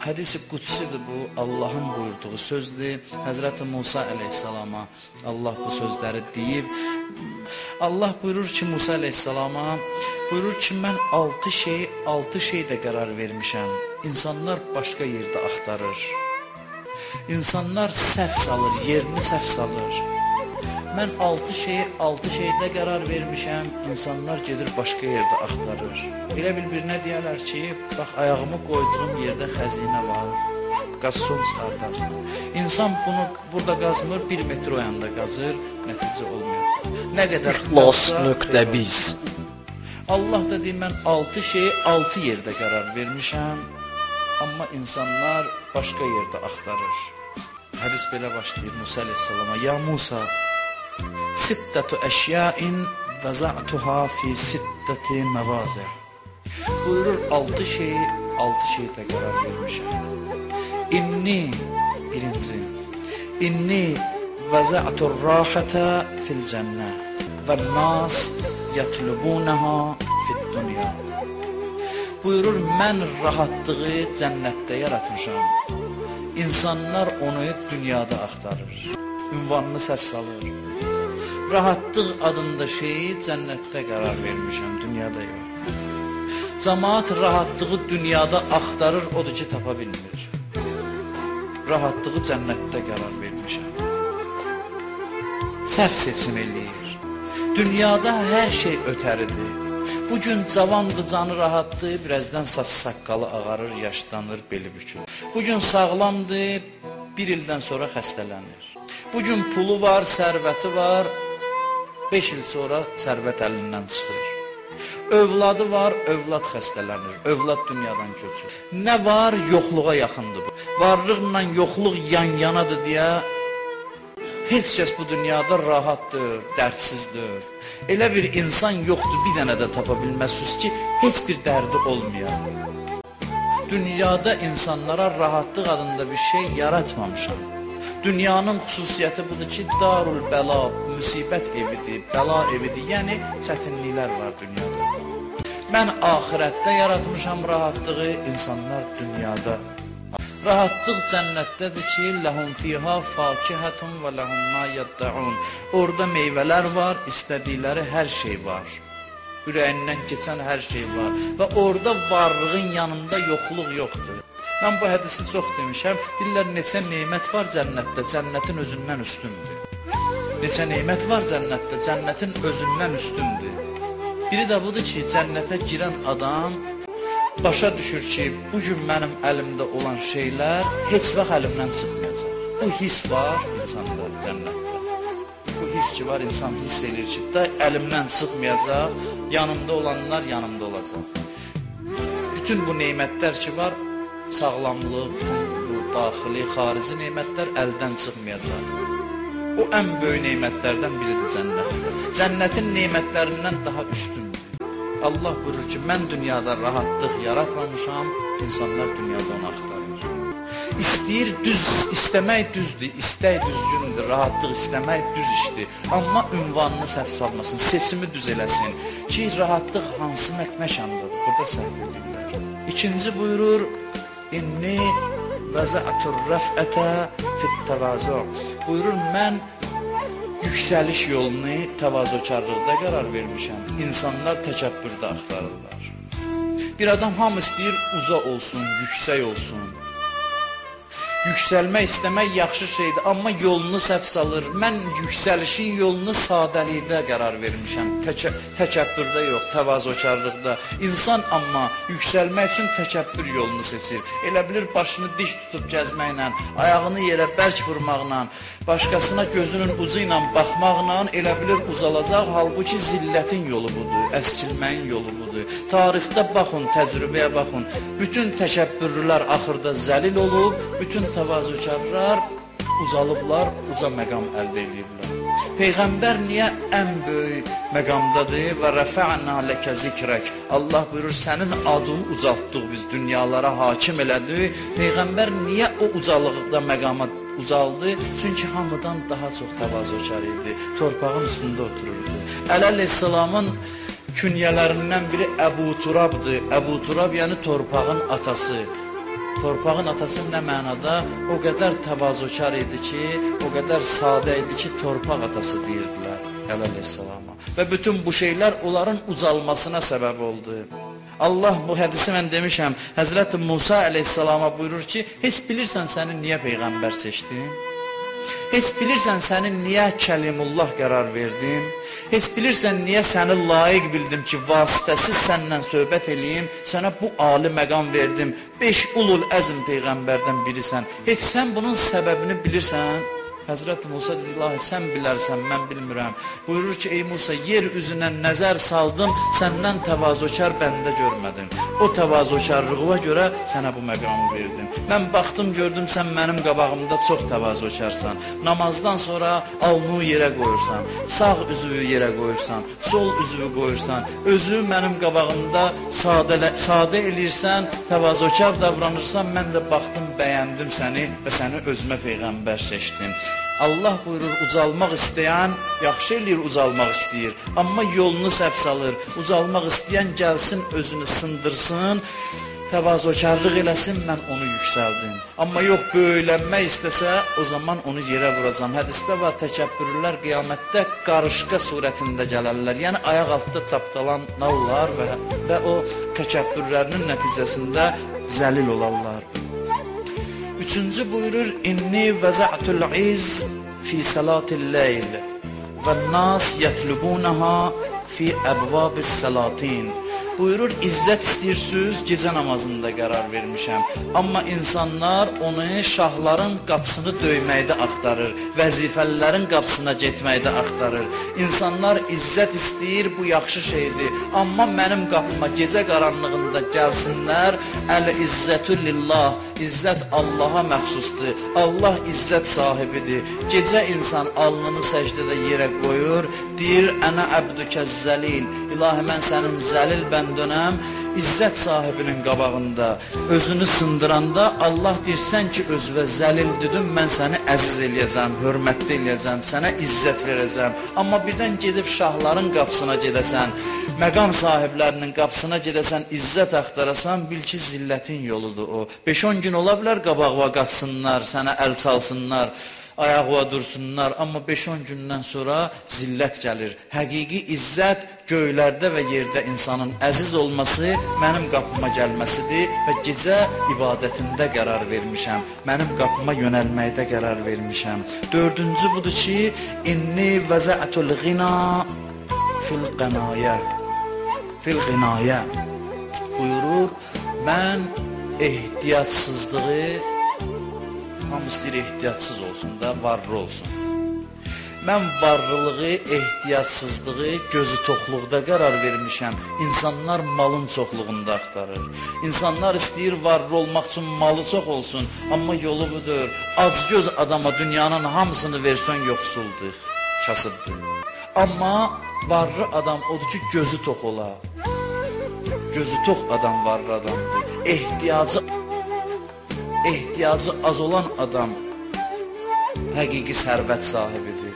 Hədis-i qudsidir bu, Allahın buyurduğu sözdür. Həzrəti Musa əleyhissalama Allah bu sözləri deyib. Allah buyurur ki, Musa əleyhissalama, buyurur ki, mən 6 şeydə qərar vermişəm. İnsanlar başqa yerdə axtarır. İnsanlar səhv salır, yerini səhv salır. Mən 6 şeydə qərar vermişəm, insanlar gedir başqa yerdə axtarır. Elə bir-birinə deyərlər ki, bax, ayağımı qoyduğum yerdə xəzinə var, qazson çıxardarsın. İnsan bunu burada qazmır, 1 metr o yanda qazır, nəticə olmayacaq. Nə qədər İxlas.biz Allah da deyir, mən 6 yerdə qərar vermişəm, amma insanlar başqa yerdə axtarır. Hədis belə başlayır Musa əleyhissalama, ya Musa, sittətu əşyain vəza'tuha fi sittəti məvazə. Buyurur, 6 şeydə qərar vermişəm. Birinci, inni vəza'tur rahətə fil cənnə və nas yətlubunəha fid dünya. Buyurur, mən rahatlığı cənnətdə yaratmışam. İnsanlar onu dünyada axtarır. Ünvanını səhv salır. Rahatlıq adında şeyi cənnətdə qərar vermişəm, dünyada yox. Cəmaat rahatlığı dünyada axtarır, odur ki, tapa bilmir. Rahatlığı cənnətdə qərar vermişəm. Səhv seçim eləyir. Dünyada hər şey ötəridir. Bugün cavandır, canı rahatdır, birazdan saçı saqqalı ağarır, yaşlanır, beli bükür. Bugün sağlamdır, 1 ildən sonra xəstələnir. Bugün pulu var, sərvəti var, 5 il sonra sərvət əlindən çıxır. Övladı var, övlad xəstələnir, övlad dünyadan köçür. Nə var, yoxluğa yaxındır bu. Varlıqla yoxluq yan-yanadır deyə heç kəs bu dünyada rahatdır, dərdsizdir. Elə bir insan yoxdur, bir dənə də tapa bilməzsiniz ki, heç bir dərdi olmayan. Dünyada insanlara rahatlıq adında bir şey yaratmamışam. Dünyanın xüsusiyyəti budur ki, darul bəla, müsibət evidir, bəla evidir, yəni çətinliklər var dünyada. Mən axirətdə yaratmışam rahatlığı, insanlar dünyada. Rahatlıq cənnətdədir ki, ləhum fiha fakihətun və ləhum ma yəddəun. Orada meyvələr var, istədikləri hər şey var. Ürəyindən keçən hər şey var və orada varlığın yanında yoxluq yoxdur. Mən bu hədisi çox demişəm, deyirlər neçə neymət var cənnətdə, cənnətin özündən üstündür. Neçə neymət var cənnətdə, cənnətin özündən üstündür. Biri də budur ki, cənnətə girən adam başa düşür ki, bugün mənim əlimdə olan şeylər heç vaxt əlimdən çıxmayacaq. Bu his var insanda cənnətdə. Bu his ki var, insan hiss edir ki, da əlimdən çıxmayacaq, yanımda olanlar yanımda olacaq. Bütün bu neymətlər ki var, sağlamlıq, bu daxili, xarici neymətlər əldən çıxmayacaq. O ən böyük neymətlərdən biridir cənnət. Cənnətin neymətlərindən daha üstündür. Allah buyurur ki, mən dünyada rahatlıq yaratmamışam, insanlar dünyada onu axtarır. İstəyir düz, istəmək düzdür, istək düzgündür, rahatlıq istəmək düz işdir. Amma ünvanını səhv salmasın, seçimi düz eləsin ki, rahatlıq hansı məkandadır, burada səhv edirlər. İkinci buyurur, inni vəzə'tur rəfətə fit-təvazü. Buyurur, mən yüksəliş yolunu təvazökarlıqda qərar vermişəm. İnsanlar təkəbbürdə axtarırlar. Bir adam hamı istəyir uca olsun, yüksək olsun. Yüksəlmək istəmək yaxşı şeydir, amma yolunu səhv salır. Mən yüksəlişin yolunu sadəlikdə qərar vermişəm. Təkəbbürdə yox, təvazökarlıqda. İnsan amma yüksəlmək üçün təkəbbür yolunu seçir. Elə bilir başını dik tutub gəzməklə, ayağını yerə bərk vurmaqla, başqasına gözünün ucu ilə baxmaqla elə bilir ucalacaq. Halbuki zillətin yolu budur, əskilməyin yolu budur. Tarixdə baxın, təcrübəyə baxın. Bütün təkəbbürlülər axırda zəlil olub, bütün təvazökarlar ucalıblar, uca məqam əldə ediblər. Peyğəmbər niyə ən böyük məqamdadır? Və rəfə'nə ləkə zikrək. Allah buyurur, sənin adını ucaltdıq biz, dünyalara hakim elədik. Peyğəmbər niyə o ucalıqda məqama ucaldı? Çünki hamıdan daha çox təvazökar idi, torpağın üstündə otururdu. Əleyhissalamın künyələrindən biri Əbu Turabdır. Əbu Turab yəni torpağın atası. torpağın atası nə mənada o qədər təvazökar idi ki, o qədər sadə idi ki, torpaq atası deyirdilər əleyhissalama. Və bütün bu şeylər onların ucalmasına səbəb oldu. Allah bu hədisi mən demişəm, Həzrəti Musa əleyhissalama buyurur ki, heç bilirsən səni niyə peyğəmbər seçdim? Heç bilirsən səni niyə Kəlimullah qərar verdim? Heç bilirsən niyə səni layiq bildim ki, vasitəsiz səndən söhbət eləyim, sənə bu ali məqam verdim, 5 ulul əzm peyğəmbərdən birisən. Heç sən bunun səbəbini bilirsən? Həzrəti Musa dedi, ilahi sən bilərsən, mən bilmirəm. Buyurur ki, ey Musa, yer üzünə nəzər saldım, səndən təvazökar bəndə görmədim. O təvazökarlığına görə sənə bu məqamı verdim. Mən baxdım, gördüm, sən mənim qabağımda çox təvazökarsan. Namazdan sonra alnını yerə qoyursan, sağ üzvü yerə qoyursan, sol üzvü qoyursan, özü mənim qabağımda sadə eləyirsən, təvazökar davranırsan, mən də baxdım, bəyəndim səni və səni özümə peyğəmbər seçdim. Allah buyurur, ucalmaq istəyən, yaxşı eləyir, ucalmaq istəyir. Amma yolunu səhv salır. Ucalmaq istəyən gəlsin, özünü sındırsın, təvazökarlıq eləsin, mən onu yüksəldim. Amma yox, böyülənmək istəsə, o zaman onu yerə vuracam. Hədisdə var, təkəbbürlər qiyamətdə qarışqa surətində gələrlər. Yəni, ayaq altda tapdalanarlar və o təkəbbürlərinin nəticəsində zəlil olarlar. Üçüncü buyurur, İnni vəza'tul iz fi salatil leyl və nas yətlubunaha fi əbvabis salatin. Buyurur, izzət istəyirsiniz, gecə namazında qərar vermişəm. Amma insanlar onu şahların qapısını döyməkdə axtarır, vəzifəlilərin qapısına getməkdə axtarır. İnsanlar izzət istəyir, bu yaxşı şeydir. Amma mənim qapıma gecə qaranlığında gəlsinlər, əl-izzətü lillah, izzət Allaha məxsusdur. Allah izzət sahibidir. Gecə insan alnını səcdədə yerə qoyur, deyir, ənə əbdükəz zəlil, ilahi mən sənin zəlil dönəm, izzət sahibinin qabağında özünü sındıranda Allah deyir, sən ki özünə zəlil dedin, mən səni əziz eləyəcəm, hörmətli eləyəcəm, sənə izzət verəcəm. Amma birdən gedib şahların qapısına gedəsən, məqam sahiblərinin qapısına gedəsən, izzət axtarasan, bil ki zillətin yoludur o. 5-10 gün ola bilər qabağına qaçsınlar, sənə əl çalsınlar, ayaqva dursunlar, amma 5-10 gündən sonra zillət gəlir. Həqiqi izzət göylərdə və yerdə insanın əziz olması, mənim qapıma gəlməsidir və gecə ibadətində qərar vermişəm, mənim qapıma yönəlməkdə qərar vermişəm. Dördüncü budur ki, inni vəzə'tul ğina fil qinayə buyurur, mən ehtiyatsızlığı, hamı istəyir ehtiyatsız olsun da, varlı olsun. Mən varlılığı, ehtiyatsızlığı, gözü toxluqda qərar vermişəm. İnsanlar malın çoxluğunda axtarır. İnsanlar istəyir varlı olmaq üçün malı çox olsun. Amma yolu budur. Azgöz adama dünyanın hamısını versən yoxsuldur, kasıbdır. Amma varlı adam odur ki, gözü tox ola. Gözü tox adam varlı adamdır. Ehtiyacı az olan adam həqiqi sərvət sahibidir.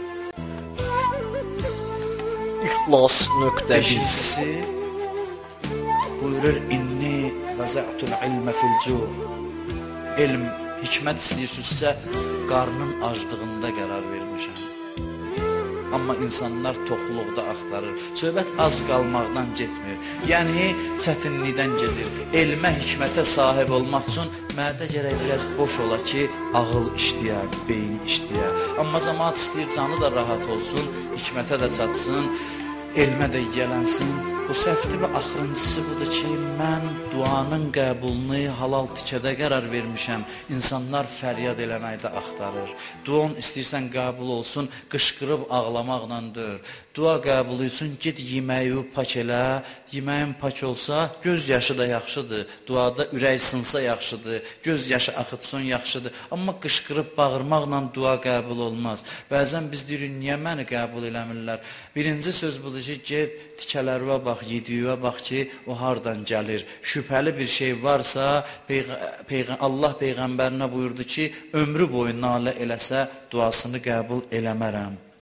İxlas.biz buyurur, inni vəzə'tul ilmə filcu. Elm, hikmət istəyirsinizsə, qarnın aclığında qərar vermişəm. Amma insanlar toxluqda axtarır. Söhbət az qalmaqdan getmir. Yəni, çətinlikdən gedir. Elmə, hikmətə sahib olmaq üçün mədə gərək biraz boş ola ki, ağıl işləyər, beyin işləyər. Amma cəmaat istəyir, canı da rahat olsun, hikmətə də çatsın, elmə də yiyələnsin. Bu səhvdir və axırıncısı budur ki, mən duanın qəbulunu halal tikədə qərar vermişəm. İnsanlar fəryad eləməkdə axtarır. Duan istəyirsən qəbul olsun, qışqırıb ağlamaqla dör. Dua qəbulu üçün ged yeməyi pak elə, yeməyin pak olsa, göz yaşı da yaxşıdır. Duada ürək sınsa yaxşıdır, göz yaşı axıtsın yaxşıdır. Amma qışqırıb bağırmaqla dua qəbul olmaz. Bəzən biz deyirik, niyə məni qəbul eləmirlər? Birinci söz budur ki, ged tikələrə bax, yediyyə bax ki, o hardan gəlir. Şübhəli bir şey varsa, Allah Peyğəmbərinə buyurdu ki, ömrü boyu nalə eləsə, duasını qəbul eləmərəm.